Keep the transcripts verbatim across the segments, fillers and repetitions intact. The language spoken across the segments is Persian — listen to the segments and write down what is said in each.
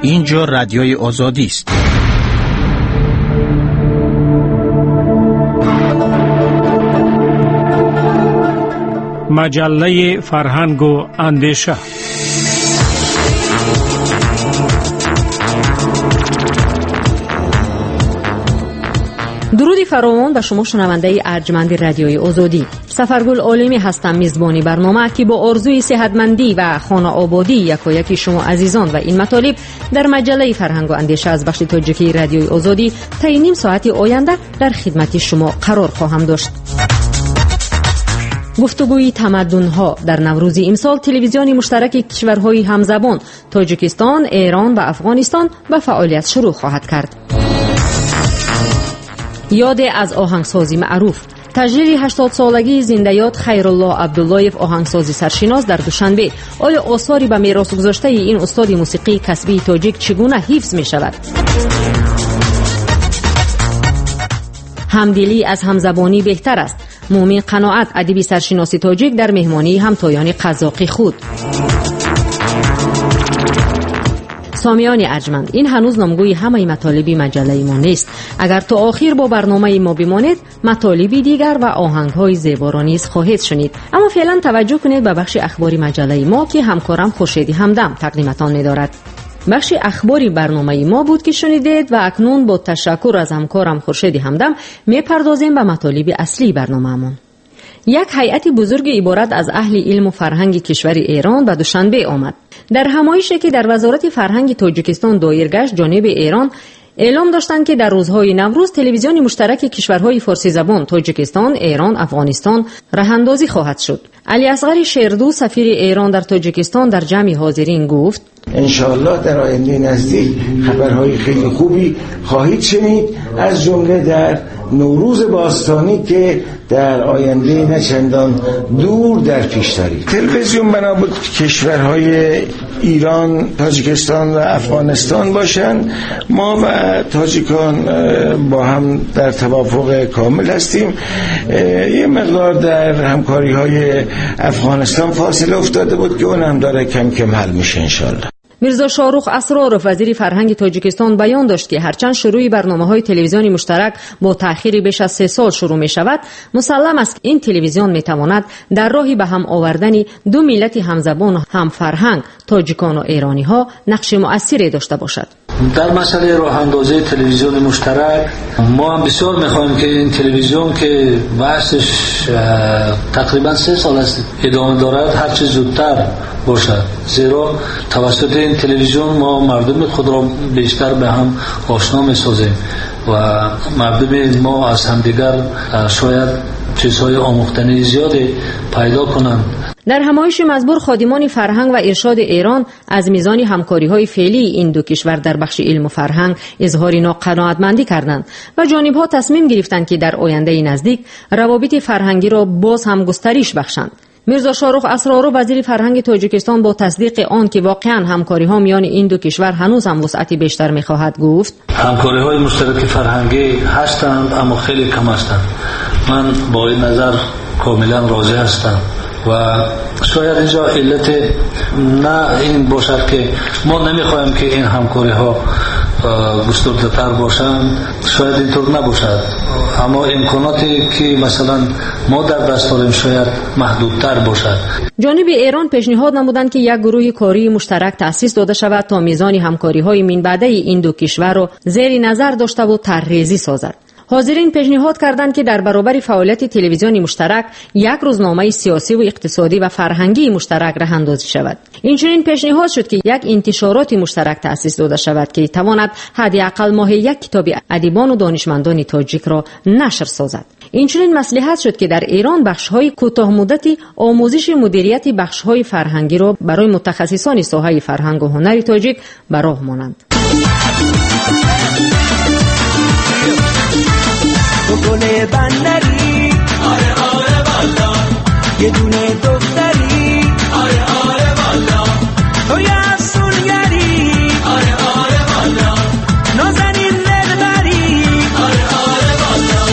اینجا رادیوی آزادی است. مجله فرهنگ و اندیشه. درودی فراوان به شما شنونده ارجمند رادیوی آزادی. سفرگل عالمی هستم، میزبانی برنامه که با آرزوی صحتمندی و خانه آبادی یکایک شما عزیزان و این مطالب در مجله فرهنگ و اندیشه از بخش تاجیکی رادیوی آزادی تا نیم ساعت آینده در خدمت شما قرار خواهم داشت. گفتگوی تمدن‌ها در نوروز امسال تلویزیون مشترک کشورهای همزبان تاجیکستان، ایران و افغانستان به فعالیت شروع خواهد کرد. یاد از آهنگسازی معروف. تجلیل هشتاد سالگی زنده‌یاد خیرالله عبداللهیف آهنگسازی سرشناس در دوشنبه. آیا آثاری به میراث گذاشته این استاد موسیقی کسبی تاجیک چگونه حفظ می شود؟ همدلی از همزبانی بهتر است. مومن قناعت ادیب سرشناسی تاجیک در مهمانی همتایان قزاقی خود. سامیان ارجمند، این هنوز نامگوی همه مطالبی مجله ما نیست. اگر تا آخر با برنامه ما بمانید مطالبی دیگر و آهنگ‌های زیبا نیز خواهید شنید. اما فعلا توجه کنید به بخش اخباری مجله ما که همکارم خورشیدی همدم تقدیمتان می‌دارد. بخش اخباری برنامه ما بود که شنیدید و اکنون با تشکر از همکارم خورشیدی همدم می‌پردازیم به مطالب اصلی برنامه‌مون. یک هیئت بزرگ عبارت از اهل علم و فرهنگ کشور ایران به دوشنبه آمد. در همایشی که در وزارت فرهنگ تاجیکستان دایر گشت، جانب ایران اعلام داشتند که در روزهای نوروز تلویزیون مشترک کشورهای فارسی زبان تاجیکستان، ایران، افغانستان راه‌اندازی خواهد شد. علی اصغر شیردو سفیر ایران در تاجیکستان در جمع حاضرین گفت: انشاءالله در آینده نزدیک خبرهای خیلی خوبی خواهید شنید، از جمله در نوروز باستانی که در آینده نچندان دور در پیش دارید. تلویزیون بنا بود کشورهای ایران، تاجیکستان و افغانستان باشند. ما و تاجیکان با هم در توافق کامل هستیم. یه مقدار در همکاری های افغانستان فاصله افتاده بود که اون هم داره کم کم حل میشه انشالله. میرزا شاروخ اسرارов وزیر فرهنگ تاجیکستان بیان داشت که هرچند شروع برنامه‌های تلویزیونی مشترک با تأخیری بیش از سه سال شروع می شود، مسلم است که این تلویزیون می تواند در راهی به هم آوردن دو ملت همزبان و هم فرهنگ تاجیکان و ایرانی ها نقش مؤثری داشته باشد. در مسئله راه اندازی تلویزیون مشترک ما هم بسیار می‌خواهیم که این تلویزیون که بحثش تقریبا سه سال است ادامه دارد هر چه زودتر باشد، زیرا توسط این تلویزیون ما مردم خود را بیشتر به هم آشنا می‌سازیم و مردم ما از همدیگر شاید چیزهای آموختنی زیادی پیدا کنند. در همایش مزبور خادمان فرهنگ و ارشاد ایران از میزان همکاری‌های فعلی این دو کشور در بخش علم و فرهنگ اظهار ناقناعتمندی کردند و جانب‌ها تصمیم گرفتند که در آینده نزدیک روابط فرهنگی را باز هم گسترش بخشند. میرزا شاروخ اسرارov وزیر فرهنگ تاجیکستان با تصدیق آن که واقعا همکاری‌ها میان این دو کشور هنوز هم وسعت بیشتر می‌خواهد گفت: همکاری‌های مشترک فرهنگی هستند اما خیلی کم هستند. من با این نظر کاملا راضی هستم و شاید اینجا علت نه این باشد که ما نمیخواهیم که این همکاری ها گسترده‌تر باشند، شاید اینطور نباشد، اما امکاناتی که مثلا ما در دست داریم شاید محدودتر باشد. جانب ایران پیشنهاد نمودند که یک گروه کاری مشترک تأسیس داده شود تا میزان همکاری های من بعده این دو کشور را زیر نظر داشته و طرح‌ریزی سازد. حاضرین پیشنهاد کردند که در برابر فعالیت تلویزیونی مشترک یک روزنامه سیاسی و اقتصادی و فرهنگی مشترک راه اندازی شود. اینچنین پیشنهاد شد که یک انتشارات مشترک تأسیس داده شود که تواند حداقل ماهی یک کتاب ادیبان و دانشمندان تاجیک را نشر سازد. اینچنین مصلحت شد که در ایران بخش‌های کوتاه مدتی آموزش مدیریت بخش‌های فرهنگی را برای متخصصان ساحه فرهنگ و هنر تاجیک به راه مانند. تو گل بندری آره آره والا، یه دونه دختری آره آره والا، تو یه افسونگری آره آره والا، نازنین دلبری آره آره والا.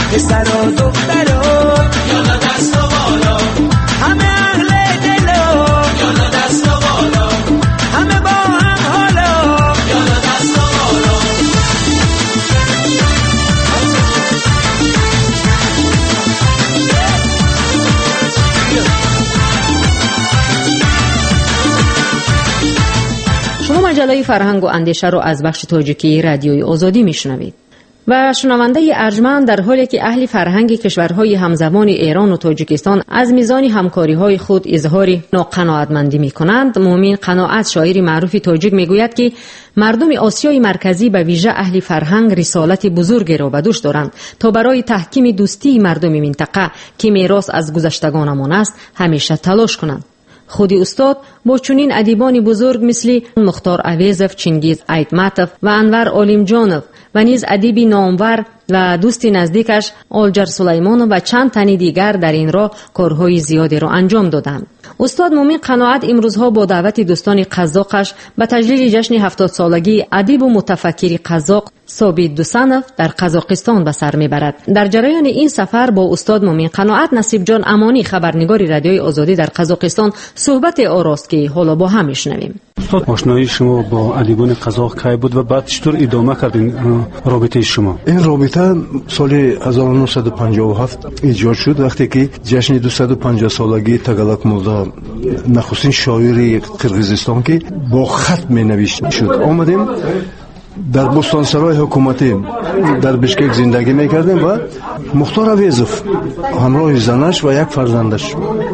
پسر و دخترا یالا دست و بالا، همه اهل دلا یالا دست و بالا، همه با هم حالا یالا دست و بالا. شما مجله فرهنگ و اندیشه رو از بخش تاجیکی رادیوی آزادی میشنوید. و شنونده ارجمند، در حالی که اهل فرهنگ کشورهای همزمان ایران و تاجیکستان از میزان همکاری‌های خود اظهار ناقناعتمندی می‌کنند، مومن قناعت، شاعر معروف تاجیک، میگوید که مردم آسیای مرکزی به ویژه اهل فرهنگ رسالت بزرگی را به دوش دارند تا برای تحکیم دوستی مردم منطقه که میراث از گذشتگانمان است همیشه تلاش کنند. خودی استاد با چنین ادیبان بزرگ مثل مختار اویزف، چنگیز ایتماتوف و انور عالمجانوف و نیز ادیبی نامور و دوست نزدیکش آلجر سلیمانوف و چند تن دیگر در این راه کارهای زیادی را انجام دادند. استاد مومن قناعت امروزها با دعوت دوستان قزاقش به تجلیل جشن هفتاد سالگی ادیب و متفکر قزاق ثابت دوسانوف در قزاقستان به سر میبرد. در جریان این سفر با استاد مومن قناعت نصیب جان امانی، خبرنگار رادیوی آزادی در قزاقستان، صحبت آراست که حالا با هم میشنویم. استاد، آشنایی شما با ادیبان قزاق کی بود و بعد چطور ادامه کردین رابطه شما؟ این رابطه سال هزار و نهصد و پنجاه و هفت ایجاد شد، وقتی که جشن دویست و پنجاه سالگی تاگالک مولدا نخستین شاعر قرقیزستان که با خط می نوشت شد، آمدیم در بستانسرای حکومتی در بشکک زندگی میکردیم و مختار اویزف همراه زنش و یک فرزندش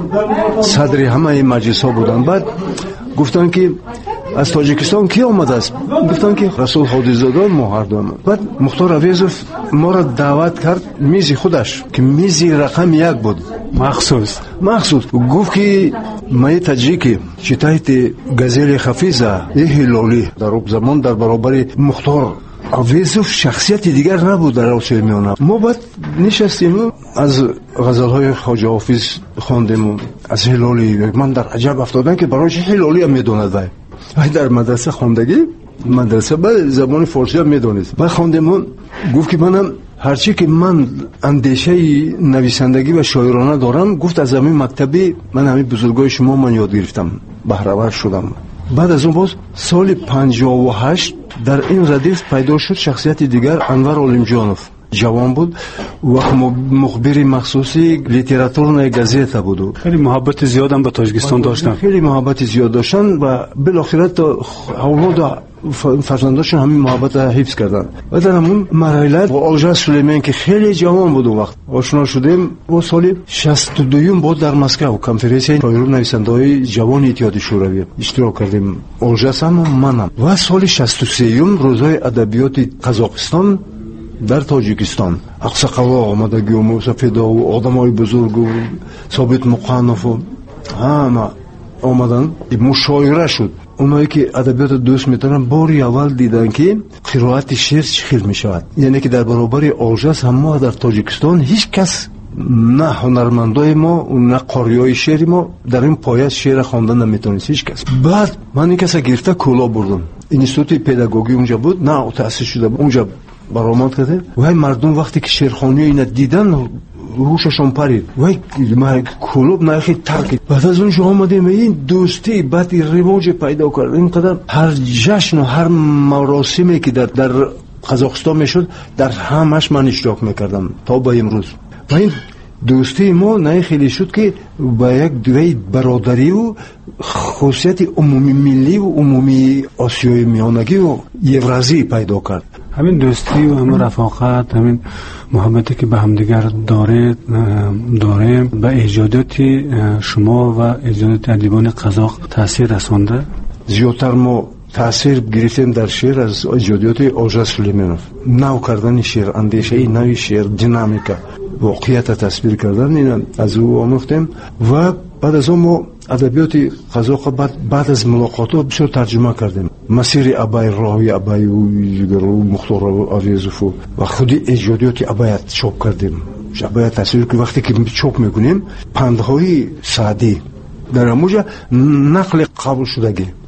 صدر همه این مجلس ها بودن. بعد گفتن که از تاجیکستان کی آمده است؟ گفتن که رسول حادیزاده ما هر دوم. بعد مختار اویزف ما را دعوت کرد میز خودش که میز رقم یک بود، مخصوص مخصوص گفت که مای تاجیکی چتایت گزیل خفیزه ای هلالی در اون زمان در برابر مختار اویزف شخصیت دیگر نبود در آسیای میانه. ما بعد نشستیم از غزلهای خواجه حافظ خواندیم از هلالی. من در عجب افتادم که برایش هلالی هم میدوند وای وای در مدرسه خواندگی مدرسه به زبان فارسی هم میدونست. بعد خواندیم گفت که منم هرچی که من اندیشه نویسندگی و شاعرانه دارم، گفت از همین مکتبی من همین بزرگای شما من یاد گرفتم، بهره‌ور شدم. بعد از اون باز سال پنجاه و هشت در این ردیف پیدا شد شخصیت دیگر، انور عالمجانوف جوان بود و مخبر مخصوصی لیتراتورنای گازیتا بود. خیلی محبت زیاد هم به تاجیکستان داشتن، خیلی محبت زیاد داشتن و بالاخره تا اولاد فرزنداشون همین محبت حفظ کردن. و در همون مرحله با آلجر سلیمان که خیلی جوان بود وقت آشنا شدیم. و سال شصت و دو بود در مسکو کنفرانس شاعران نویسنده‌های جوان اتحاد شوروی اشتراک کردیم، آلجر هم منم. و سال شصت و سه روزهای ادبیات قزاقستان در تاجیکستان اقصقوا آمدگی و موسفیدا و آدمای بزرگ و ثابت مقانف و همه آمدن. مشاعره شد. اونایی که ادبیات دوست می‌دارن باری اول دیدن که قرائت شعر چخیل میشود، یعنی که در برابر آلژاس هم ما در تاجیکستان هیچ کس نه هنرمندای ما و نه قاریای شعر ما در این پایه شعر خواندن نمیتونست هیچ کس. بعد من این کسا گرفته کولا بردم، اینستیتوت پداگوژی اونجا بود، نه تأسیس شده اونجا برآمد کرده. و مردم وقتی که شعرخوانی اینا دیدن روششون پرید، وای ما کلوب نخی ترک. بعد از اونجا آمدیم این دوستی بعد رواج پیدا کرد. اینقدر هر جشن و هر مراسمی که در در قزاقستان میشد در همش من اشتراک میکردم تا به امروز. و این دوستی ما نه خیلی شد که با یک دوی برادری و خصوصیت عمومی ملی و عمومی آسیای میانگی و یورازی پیدا کرد. همین دوستی و همین رفاقت، همین محبتی که به همدیگر داره داره به ایجادات شما و ایجادات ادیبان قزاق تاثیر رسانده؟ زیادتر ما تاثیر گرفتیم در شعر از ایجادات آلژر سلیمانوف. نو کردن شعر، اندیشه نوی شعر، دینامیکا، واقعیت تصویر کردن، این از او آموختیم. و بعد از اون ما ادبیات قزاق بعد بعد از ملاقات بسیار ترجمه کردیم. مسیر ابای راوی ابای و جگرو مختار اویزف و خودی ایجادات ابایت چاپ کردیم. ابایت تصویر که وقتی که چاپ میکنیم پندهای سعدی در موجه نقل قبول شدگی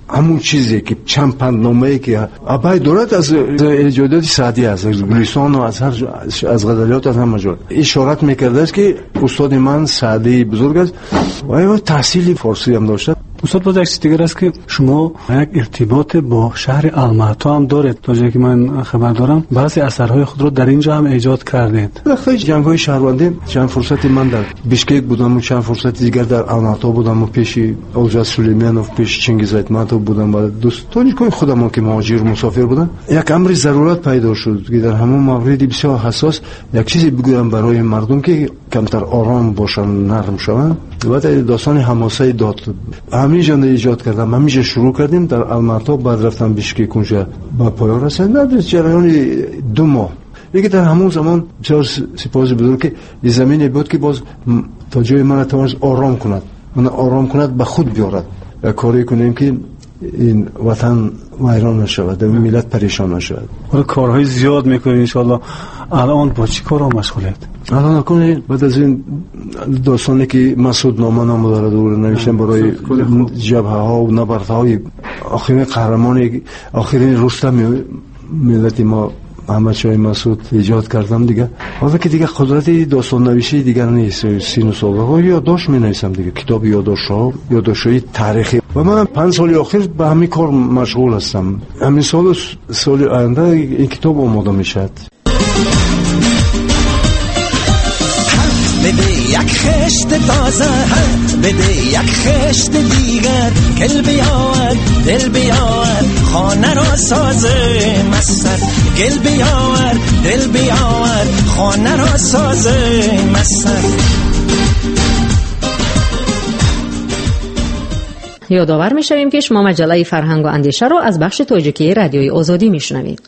همون چیزی که چند پندنامه‌ای که ابای دولت از ایجادات سعدی از گلیسان و از هر از غزلیات از همه جا اشارت میکرده است که استاد من سعدی بزرگ است و او تحصیلی فارسی هم داشته. استاد باز یک دیگر است که شما یک ارتباط با شهر الماتا هم دارید. تا جایی که من خبر دارم بعضی اثرهای خود رو در اینجا هم ایجاد کردید. خیلی جنگ‌های شهروندی چند فرصت من در بشکک بودم و چند فرصت دیگر در الماتا بودم و پیش اوجا سلیمانوف پیش چنگیز ایتماتوف بودم و دوستانی که خودم که مهاجر مسافر بودن. یک امر ضرورت پیدا شد که در همون موردی بسیار حساس یک چیزی بگویم برای مردم که کمتر آرام باشن، نرم شوند. بعد داستان حماسه داد همینجا ایجاد کردم. همینجا شروع کردیم در الماتا، بعد رفتم بشکک اونجا با پایان رسید. در جریان دو ماه دیگه در همون زمان بسیار سپاس بزرگ که این زمینی بود که باز تا جای من توانست آرام کند، من آرام کند به خود بیارد و کاری کنیم که این وطن ویران نشود، ملت پریشان نشود. حالا کارهای زیاد میکنید ان شاء الله. الان با چی کارا مشغولید؟ الان نکنه بعد از این داستانی که مسعود نامه نام داره دور نوشتن برای جبهه ها و نبردهای آخرین قهرمان آخرین رستم ملت ما محمد شاه مسعود ایجاد کردم دیگه. حالا که دیگه قدرت داستان نویسی دیگر نیست، سین و سابقه یادداشت می‌نویسم دیگه، کتاب یادداشت‌ها، یادداشت‌های تاریخی. و من پنج سال اخیر به همین کار مشغول هستم. همین سال سال آینده این کتاب آماده میشد. بده یک خشت تازه، بده یک خشت دیگر، گل بیاور دل بیاور خانه را سازه مستر، گل بیاور دل بیاور خانه را سازه مستر. یادآور می‌شویم که شما مجله فرهنگ و اندیشه را از بخش تاجیکی رادیوی آزادی میشنوید.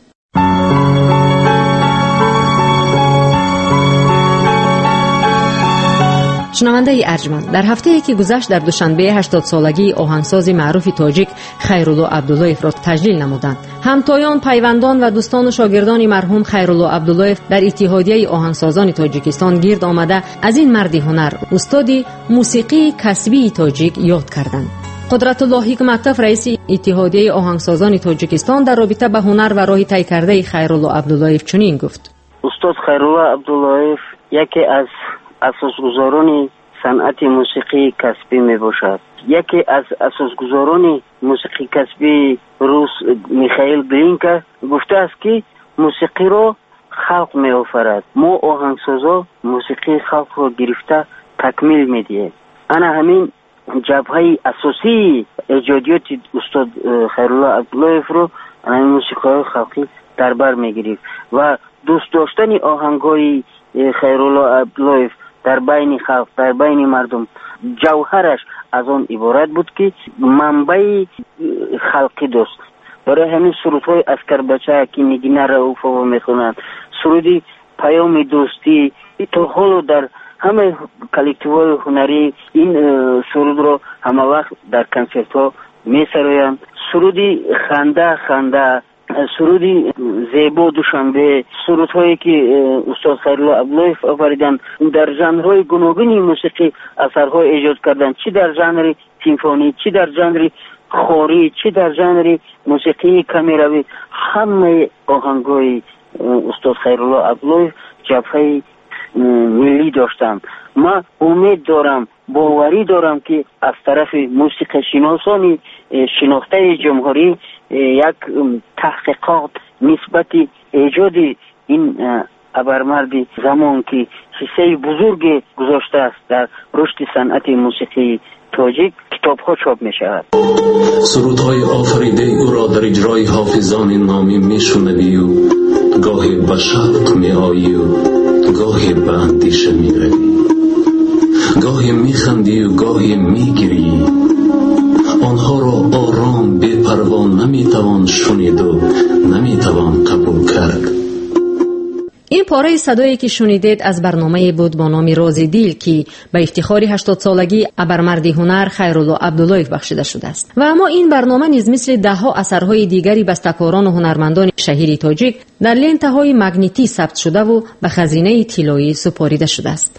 شنونده ارجمند، در هفته‌ای که گذشت در دوشنبه هشتاد سالگی آهنگساز معروف تاجیک خیرالله عبداللهیف را تجلیل نمودند. همتایان، پیوندان و دوستان و شاگردان مرحوم خیرالله عبداللهیف در اتحادیه آهنگسازان تاجیکستان گرد آمده از این مرد هنر، استاد موسیقی کسبی تاجیک یاد کردند. قدرت الله حکمت‌اف رئیس اتحادیه آهنگسازان تاجیکستان در رابطه با هنر و راه طی کرده خیرالله عبداللهیف چنین گفت: استاد خیرالله عبداللهیف یکی از اساسگزاران صنعت موسیقی کسبی می باشد. یکی از اساسگزاران موسیقی کسبی روس میخائیل گلینکا گفته است که موسیقی را خلق می آفرد، ما آهنگسازا موسیقی خلق را گرفته تکمیل می دهیم. انا همین جبهه اساسی ایجادیات استاد خیرالله عبداللهیف رو همین موسیقی خلقی در بر می گرفت و دوست داشتن آهنگای خیرالله عبداللهیف در بین خلق، در بین مردم، جوهرش از آن عبارت بود که منبع خلقی دوست. برای همین سرودهای اسکر بچه که نگینه رؤوف و میخونند، سرودی پیام دوستی، تا حالا در همه کلکتیوهای هنری این سرود رو همه وقت در کنسرت ها میسرایند. سرودی خنده خنده، سرودی زیبا دوشنبه، سرودهایی که استاد خیرالله عبداللهیف آفریدند در ژانرهای گوناگونی موسیقی اثرهای ایجاد کردند، چی در ژانر سیمفونی، چی در ژانر خوری، چی در ژانر موسیقی کمیروی، همه آهنگهای استاد خیرالله عبداللهیف جبهه ملی داشتند. ما امید دارم، باوری دارم که از طرف موسیقی شناسان شناخته جمهوری یک تحقیقات نسبت ایجاد این ابرمرد زمان که حصه بزرگ گذاشته است در رشد صنعت موسیقی تاجیک کتاب‌ها چاپ می‌شود. سرودهای آفریده او را در اجرای حافظان نامی میشنوی و گاهی به شوق می‌آیی و گاهی به اندیشه می‌روی، گاهی می‌خندی و گاهی می‌گریی. آنها را آرام بی پروا نمیتوان شنید و نمیتوان قبول کرد. این پاره صدایی که شنیدید از برنامه بود با نام رازی دیل که به افتخار هشتاد سالگی ابرمرد هنر خیرالله عبداللهیف بخشیده شده است. و اما این برنامه نیز مثل ده ها اثرهای دیگری بسته‌کاران و هنرمندان شهیر تاجیک در لنته‌های مگنیتی ثبت شده و به خزینه طلایی سپاریده شده است.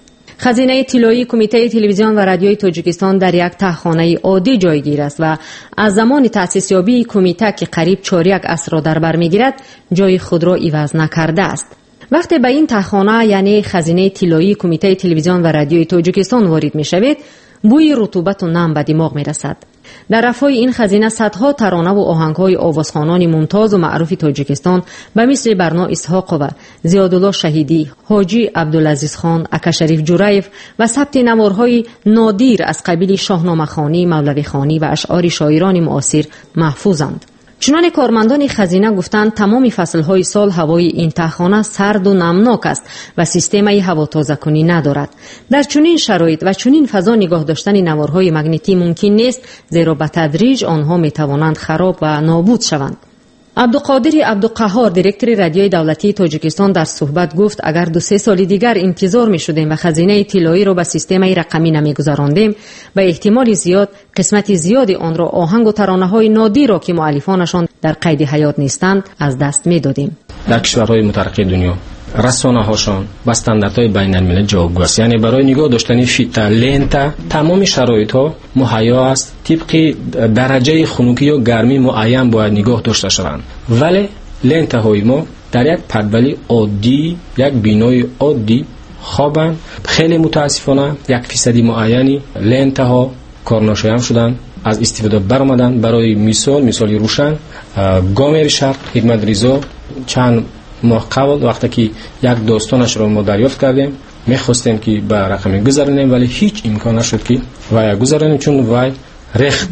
خزینه طلایی کمیته تلویزیون و رادیوی تاجیکستان در یک تهخانه عادی جایگیر است و از زمان تأسیس یابی کمیته که قریب چهار یک عصر را در بر میگیرد جای خود را عوض نکرده است. وقتی به این تهخانه یعنی خزینه طلایی کمیته تلویزیون و رادیوی تاجیکستان وارد می شوید، بوی رطوبت و نم به دماغ می رسد. در رفای این خزینه صدها ترانه و آهنگ‌های آوازخوانان ممتاز و معروف تاجیکستان به مثل برنا اسحاق و زیادالله شهیدی، حاجی عبدالعزیز خان، اکا شریف جورایف و ثبت نوارهای نادیر از قبیل شاهنامه خوانی، مولوی خوانی و اشعار شاعران معاصر محفوظند. چنان کارمندان خزینه گفتند تمام فصلهای سال هوای این تهخانه سرد و نمناک است و سیستمی هوا تازه کنی ندارد. در چنین شرایط و چنین فضا نگاه داشتن نوارهای مگنتی ممکن نیست، زیرا به تدریج آنها می توانند خراب و نابود شوند. عبدالقادر عبدالقهار دیرکتور رادیوی دولتی تاجیکستان در صحبت گفت اگر دو سه سال دیگر انتظار می شدیم و خزینه طلایی را به سیستم رقمی نمی گذراندیم، به احتمال زیاد قسمت زیادی آن را آهنگ و ترانه های نادر را که مؤلفانشان در قید حیات نیستند از دست می دادیم. در کشورهای مترقی دنیا رسانه هاشان با استانداردهای بین المللی جوابگو است، یعنی برای نگاه داشتن فیتا لنتا تمام شرایط ها مهیا است، طبق درجه خنکی و گرمی معین باید نگاه داشته شوند. ولی لنتا های ما در یک پدبلی عادی، یک بینای عادی خوابند. خیلی متاسفانه یک فیصدی معینی لنتا ها کارناشیان شدن، از استفاده برآمدن. برای مثال مثالی روشن گامر شرق خدمت رضا چند ماه قبل وقتی که یک داستانش را ما دریافت کردیم میخواستیم که به رقمی گذارنیم، ولی هیچ امکان نشد که وای گذارنیم چون وای رخت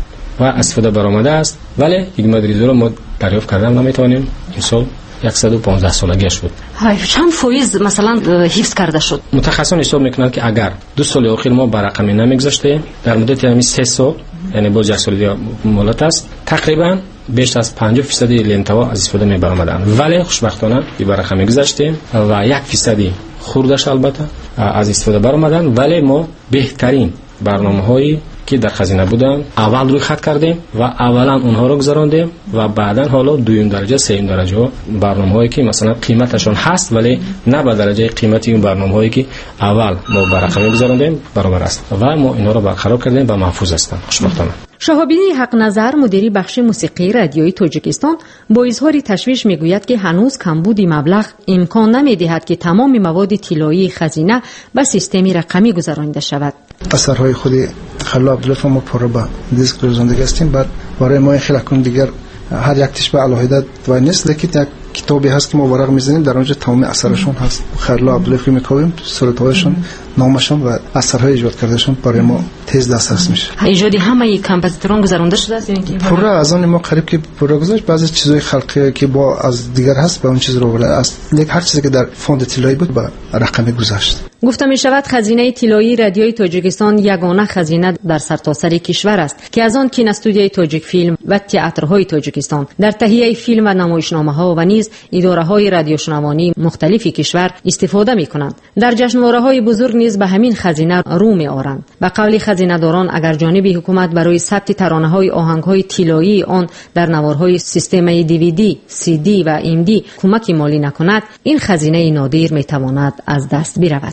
و استفاده برآمده است، ولی حکمت رضا را ما دریافت کردیم نمیتونیم. این سال صد و پانزده سالگی شد. های چند فایز مثلا حفظ کرده شد؟ متخصصان حساب میکنند که اگر دو سال اخیر ما به رقمی نمیگذاشتیم در مدت همین سه سال، یعنی باز یک سال دیگه مهلت است، تقریبا بیش از پنجاه درصد لنت‌ها از استفاده می‌برآمدند. ولی خوشبختانه به رقمی گذاشتیم و یک درصد خوردش البته از استفاده برآمدن، ولی ما بهترین برنامه‌هایی که در خزینه بودن اول روی خط کردیم و اولا اونها رو گذراندیم و بعدا حالا دویم درجه سوم درجه برنامه‌هایی که مثلا قیمتشون هست ولی نه به درجه قیمتی اون برنامه‌هایی که اول ما برقمی گذراندیم برابر است و ما اینا رو برقرار کردیم و محفوظ هستند خوشبختانه. شهاب‌الدین حق نظر مدیری بخش موسیقی رادیوی تاجیکستان با اظهار تشویش میگوید که هنوز کمبود مبلغ امکان نمیدهد که تمام مواد طلایی خزینه به سیستم رقمی گذرانده شود. اثرهای خود خلا عبدالله ما پر با دیسک گذرانده هستیم، بعد برای ما خیلی کن دیگر هر یک تیش به علاوه و نیست، لیکن یک کتابی هست که ما ورق میزنیم در اونجا تمام اثرشون هست. خلا عبدالله میکویم صورتهایشون، نامشون و اثرهای ایجاد کردهشون برای ما تیز دسترس میشه. ایجادی همه کامپوزیتوران گذرانده شده است یعنی پر از اون ما قریب که پر گذاشت، بعضی چیزای خلقی که با از دیگر هست به اون چیز رو ولی است، لیکن هر چیزی که در فوند طلایی بود با رقمی گذاشت. گفته می شود خزینه طلایی رادیوی تاجیکستان یگانه خزینه در سرتاسر کشور است که از آن کینوستودیوی تاجیک فیلم و تئاترهای تاجیکستان در تهیه فیلم و نمایشنامه‌ها و نیز اداره‌های رادیوشنوانی مختلف کشور استفاده می‌کنند. در جشنواره‌های بزرگ نیز به همین خزینه رو می‌آورند. به قول خزینه‌داران اگر جانب حکومت برای ثبت ترانه‌های آهنگ‌های طلایی آن در نوارهای سیستم دیویدی، سی دی و ام دی کمک مالی نکند، این خزینه نادر می‌تواند از دست برود.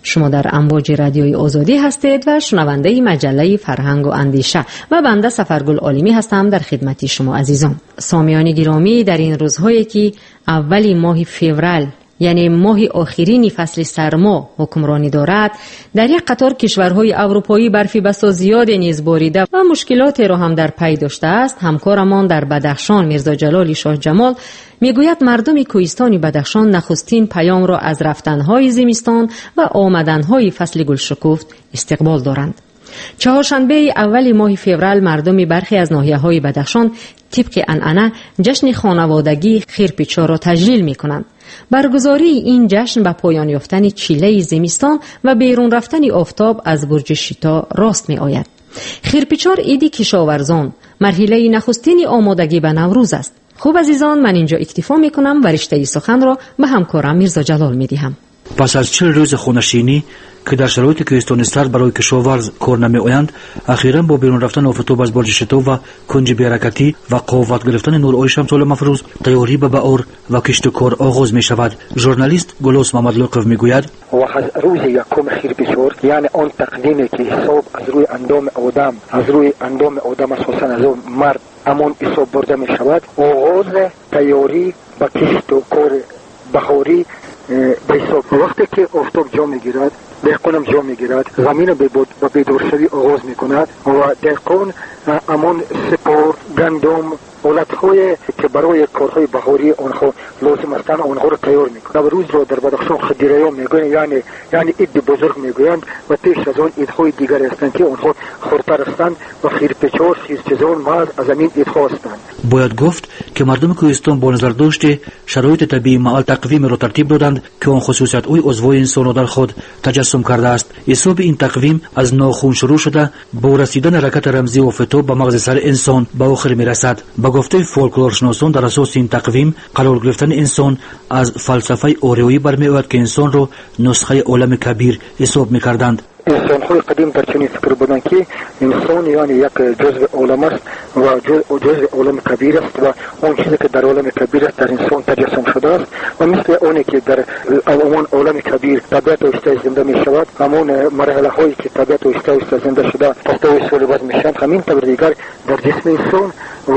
شما در امواج رادیوی آزادی هستید و شنونده مجله فرهنگ و اندیشه و بنده سفرگل عالمی هستم در خدمت شما عزیزان. سامیان گرامی، در این روزهایی که اولی ماه فوریه یعنی ماه آخرین فصل سرما حکمرانی دارد، در یک قطار کشورهای اروپایی برفی بسا زیاد نیز باریده و مشکلات را هم در پی داشته است. همکارمان در بدخشان میرزا جلال شاه جمال میگوید مردم کوهستان بدخشان نخستین پیام را از رفتنهای زمستان و آمدنهای فصل گلشکفت استقبال دارند. چهارشنبه اول ماه فوریه مردم برخی از ناحیه‌های بدخشان طبق عنعنه جشن خانوادگی خیرپیچا را تجلیل می‌کنند. برگزاری این جشن به پایان یافتن چیله زمستان و بیرون رفتن آفتاب از برج شتا راست می آید. خیرپیچار عید کشاورزان مرحله نخستین آمادگی به نوروز است. خوب عزیزان، من اینجا اکتفا می کنم و رشته سخن را به همکارم میرزا جلال می دهم. پس از چهل روز خونشینی که در شرایط کوهستانی سرد برای کشاورز کار نمی آیند، اخیراً با بیرون رفتن آفتاب از برج شتا و کنج بی‌حرکتی و قوت گرفتن نورهای شمس المفروز، تیاری به بهار و کشت و کار آغاز می شود. ژورنالیست گلوس محمد لقف می گوید و از روز یکم خیرپیچور، یعنی آن تقدیمی که حساب از روی اندام آدم از روی اندام آدم اساساً از اون مرد امون حساب برده می شود، آغاز تیاری به کشت و کار بهاری به حساب. وقتی که آفتاب جا میگیرد، دهقانم جا میگیرد، زمین به بیدارشوی آغاز میکند و دهقان امان سپار، گندم، حالت‌های که برای کارهای بهاری آنها لازم هستند آنها را تیار میکنند. و روز را در بدخشان خدیریا میگویند، یعنی یعنی عید بزرگ میگویند و پیش از آن عیدهای دیگر هستند که آنها خردتر هستند و خیرپیچار خیرچزان محض از این عیدها هستند. باید گفت که مردم کوهستان با نظر داشته شرایط طبیعی معال تقویم را ترتیب دادند که آن خصوصیت اوی عضوای انسان را در خود تجسم کرده است. حساب این تقویم از ناخون شروع شده با رسیدن حرکت رمزی آفتاب به مغز سر انسان به آخر میرسد. با گفته فولکلورشناسان در اساس این تقویم قرار گرفتن انسان از فلسفه اوریایی برمی‌آید که انسان را نسخه عالم کبیر حساب می‌کردند. انسان‌های قدیم در چنین فکر بودند که انسان یعنی یک جزء عالم است و جزء عالم کبیر است و اون چیزی که در عالم کبیر است در انسان تجسم شده است و مثل اونی که در اون عالم کبیر طبیعت آهسته زنده می شود، همون مرحله هایی که طبیعت آهسته زنده شده پس سولباز میشن، همین طور دیگر در جسم انسان و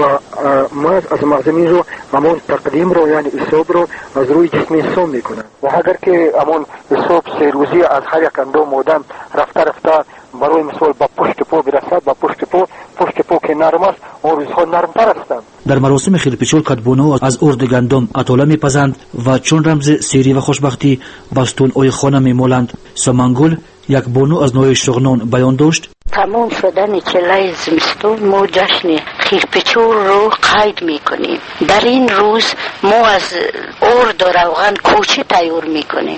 ما از مغزمین رو همون تقدیم رو یعنی حساب رو از روی جسم انسان میکنن و اگر که همون حساب سه روزی از هر یک اندام آدم رفته رفته برای مثال با پشت پا برسد، با پشت پا پشت پا که نرم است اون روزها نرمتر هستند. در مراسم خیرپیچور کدبانو از ارد گندم اطاله میپزند و چون رمز سیری و خوشبختی بستون اوی خانه میمالند. سمنگل یک بانو از نوع شغنان بیان داشت: تمام شدن چله زمستون ما جشن خیرپیچور رو قید میکنیم. در این روز ما از ارد و روغن کوچه تیار میکنیم.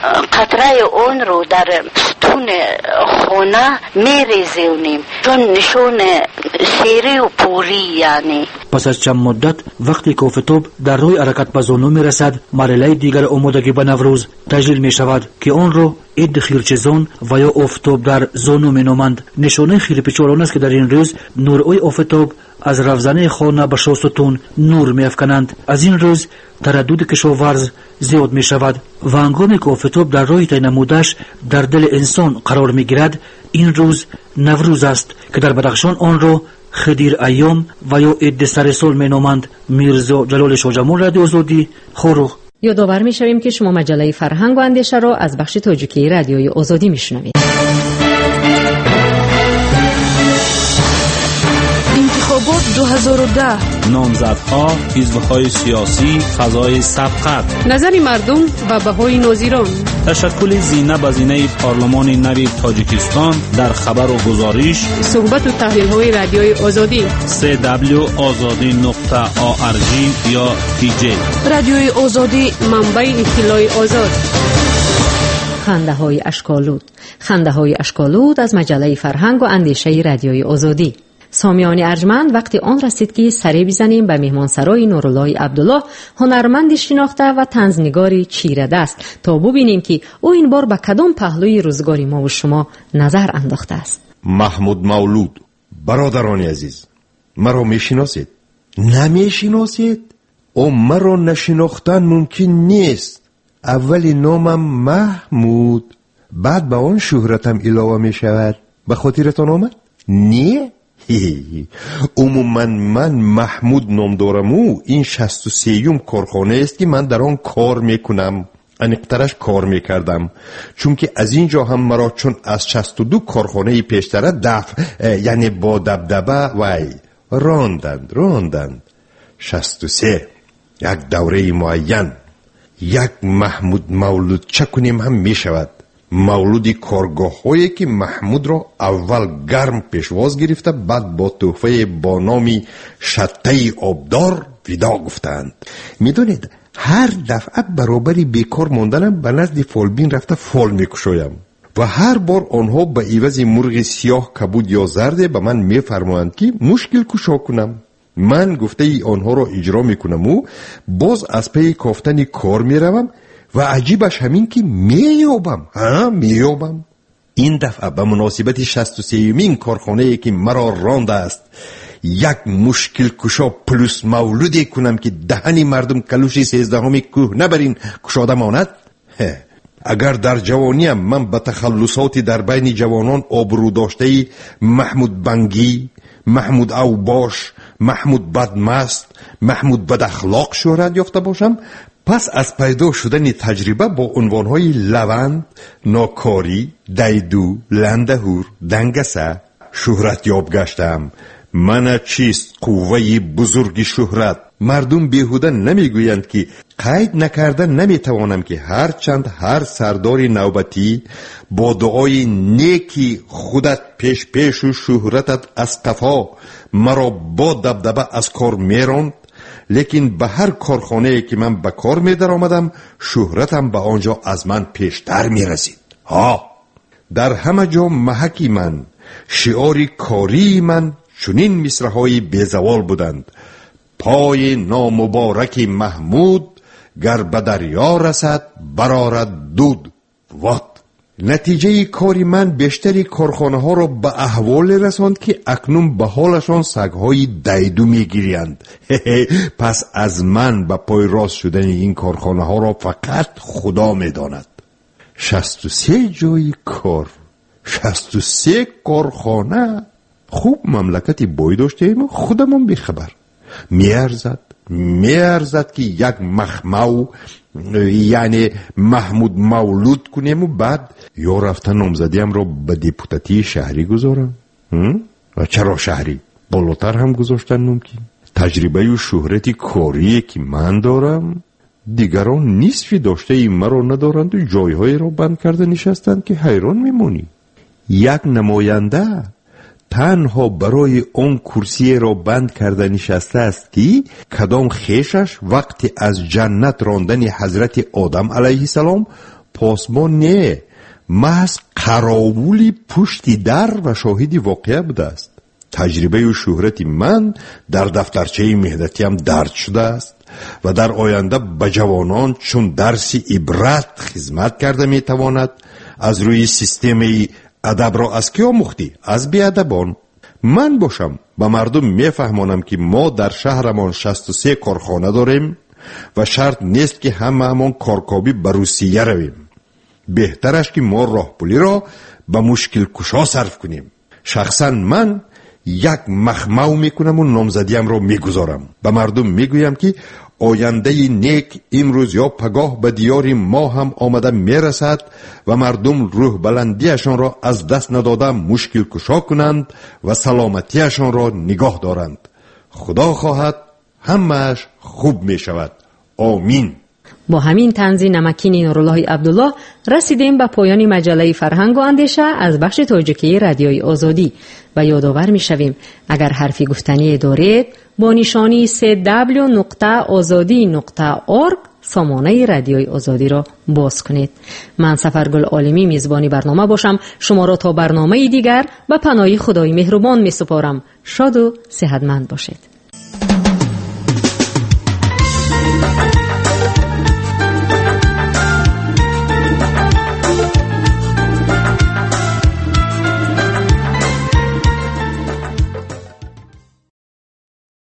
قطره اون رو در ستون خونه میریزونیم چون نشون سیری و پوری یعنی. پس از چند مدت وقتی که آفتاب در روی حرکت به زانو میرسد، مرحله دیگر آمادگی به نوروز تجلیل می شود که آن رو عید خیرچزان و یا آفتاب در زانو می نامند. نشانه خیرپیچور آن است که در این روز نورهای آفتاب از رفزنه خانه به شاستون نور می افکنند. از این روز تردد کشاورز زیاد می شود و هنگامی که آفتاب در راه طی نمودش در دل انسان قرار می گیرد، این روز نوروز است که در بدخشان آن را خدیر ایام و یا عید سر سال می نامند. میرزا جلال شاه جمال، رادیو آزادی، خروخ. یادآور می شویم که شما مجله فرهنگ و اندیشه را از بخش تاجیکی رادیوی آزادی می شنوید. انتخابات دو هزار و ده، نامزدها، حزب‌های سیاسی، فضای سبقت، نظر مردم و بهای ناظران، تشکل زینه بزینه پارلمان نوی تاجیکستان در خبر و گزارش، صحبت و تحلیل‌های رادیوی آزادی سی دبلیو آزادی نقطه آ ار جی یا پی جی. رادیوی آزادی، منبع اطلاع آزاد. خنده های اشکالود خنده های اشکالود از مجله فرهنگ و اندیشه رادیوی آزادی. سامیان ارجمند، وقتی آن رسید که سری بزنیم به مهمانسرای نورالله عبدالله، هنرمندی شناخته و طنزنگاری چیره دست، تا ببینیم که او این بار به کدام پهلوی روزگاری ما و شما نظر انداخته است. محمود مولود. برادران عزیز، مرا میشناسید؟ نمیشناسید؟ او مرا نشناختن ممکن نیست. اولی نامم محمود، بعد به آن شهرتم علاوه می شود. به خاطرتان آمد؟ نه؟ عموما من محمود نام دارم و این شصت و سیوم کارخانه است که من در آن کار میکنم. انقدرش کار میکردم چون که از اینجا هم مرا چون از شصت و دو کارخانه پیشتره دفع یعنی با دبدبه وای راندند راندند. شصت و سه یک دوره معین یک محمود مولود چه کنیم هم میشود. مولودی کارگاه هایی که محمود را اول گرم پیشواز گرفته بعد با تحفه با نامی شطه آبدار ودا گفتند. میدونید هر دفعه برابری بیکار ماندنم به نزد فالبین رفته فال میکشویم و هر بار آنها به عوض مرغ سیاه کبود یا زرده به من میفرمایند که مشکل کشا کنم. من گفته ای آنها را اجرا میکنم و باز از پی کافتن کار میروم و عجیبش همین که مییابم ها مییابم. این دفعه به مناسبت شصت و سیومین کارخانه ای که مرا رانده است یک مشکل کشا پلوس مولودی کنم که دهنی مردم کلوش سیزدهمی کوه نبرین کشاده ماند. اگر در جوانیم من به تخلصات در بین جوانان آبرو داشته محمود بنگی، محمود اوباش، محمود بدمست، محمود بد اخلاق شهرت یافته باشم، پس از پیدا شدن تجربه با عنوانهای لوند، ناکاری، دیدو، لندهور، دنگسه شهرت یاب گشتم. من چیست قوه بزرگ شهرت؟ مردم بیهوده نمیگویند که قید نکردن نمیتوانم که هر چند هر سرداری نوبتی با دعای نیکی خودت پیش پیش و شهرتت از قفا مرا با دبدبه از کار میراند، لیکن به هر کارخانه که من به کار می در آمدم شهرتم به آنجا از من پیشتر می رسید. ها در همه جا محکی من، شعاری کاری من چنین مصرع‌های بیزوال بودند: پای نامبارک محمود گر به دریا رسد برآرد دود. وات نتیجه کاری من بیشتری کارخانه ها را به احوال رساند که اکنون به حالشان سگهای دیدو میگیریند. پس از من به پای راست شدن این کارخانه ها را فقط خدا میداند. شصت و سه جای کار، شصت و سه کارخانه. خوب مملکتی بای داشته ایم خودمون بیخبر. میارزد میارزد که یک مخمو یعنی محمود مولود کنیم و بعد یا رفتن نامزدیم را به دیپوتاتی شهری گذارم. و چرا شهری؟ بالاتر هم گذاشتن ممکن. تجربه و شهرتی کاری که من دارم دیگران نصفی داشته ای مرا ندارند و جایهای را بند کرده نشستند که حیران میمونی. یک نماینده تنها برای اون کرسی را بند کرده نشسته است که کدام خیشش وقتی از جنت راندن حضرت آدم علیه السلام پاسبان نه، محض قراولی پشتی در و شاهدی واقعه بوده است. تجربه و شهرت من در دفترچه مهنتیم درج شده است و در آینده به جوانان چون درس عبرت خدمت کرده میتواند. از روی سیستم ادب را از کی آموختی؟ از بیادبان. من باشم به مردم میفهمانم که ما در شهرمان شصت و سه کارخانه داریم و شرط نیست که همه همان کارکابی به روسیه رویم. بهترش که ما راه پولی را به مشکل کشا صرف کنیم. شخصا من یک مخمو میکنم و نامزدیم را میگذارم. به مردم میگویم که آینده نیک امروز یا پگاه به دیار ما هم آمده میرسد و مردم روح بلندیشان را از دست نداده مشکل کشا کنند و سلامتیشان را نگاه دارند. خدا خواهد همهش خوب می شود. آمین. با همین طنز نمکین نورالله عبدالله رسیدیم به پایان مجله فرهنگ و اندیشه از بخش تاجیکی رادیوی آزادی و یادآور می شویم اگر حرفی گفتنی دارید با نشانی سی دبلیو نقطه آزادی نقطه اورگ سامانه رادیوی آزادی را باز کنید. من سفرگل عالمی میزبانی برنامه باشم. شما را تا برنامه دیگر به پناه خدای مهربان می سپارم. شاد و صحتمند باشید.